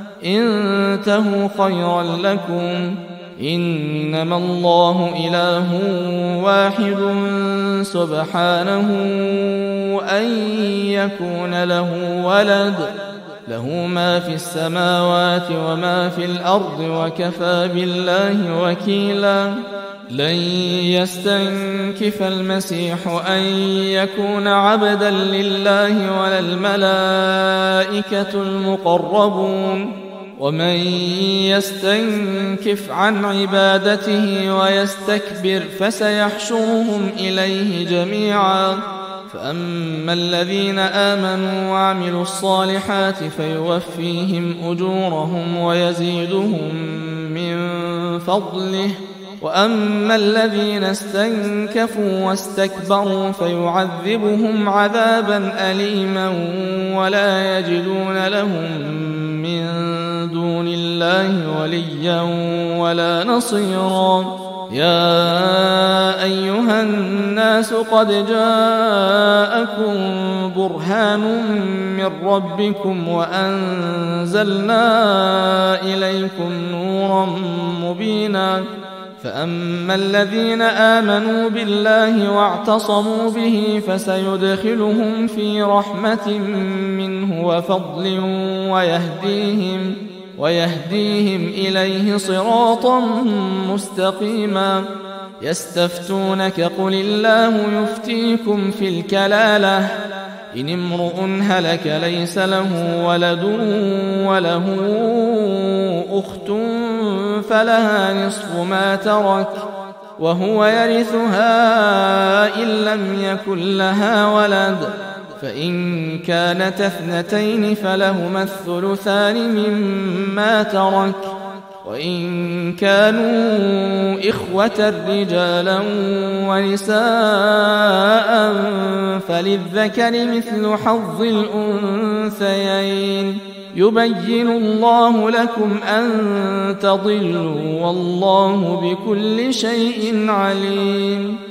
انتهوا خيرا لكم إنما الله إله واحد سبحانه أن يكون له ولد له ما في السماوات وما في الأرض وكفى بالله وكيلا. لن يستنكف المسيح أن يكون عبدا لله ولا الملائكة المقربون ومن يستنكف عن عبادته ويستكبر فسيحشرهم إليه جميعا. فأما الذين آمنوا وعملوا الصالحات فيوفيهم أجورهم ويزيدهم من فضله وأما الذين استنكفوا واستكبروا فيعذبهم عذابا أليما ولا يجدون لهم من دون الله وليا ولا نصيرا. يا أيها الناس قد جاءكم برهان من ربكم وأنزلنا إليكم نورا مبينا. فأما الذين آمنوا بالله واعتصموا به فسيدخلهم في رحمة منه وفضل ويهديهم ويهديهم إليه صراطا مستقيما. يستفتونك قل الله يفتيكم في الكلالة إن امرؤ هلك ليس له ولد وله أخت فلها نصف ما ترك وهو يرثها إن لم يكن لها ولد، فإن كانت اثنتين فلهما الثلثان مما ترك، وإن كانوا إخوة رجالا ونساء فللذكر مثل حظ الأنثيين. يبين الله لكم أن تضلوا والله بكل شيء عليم.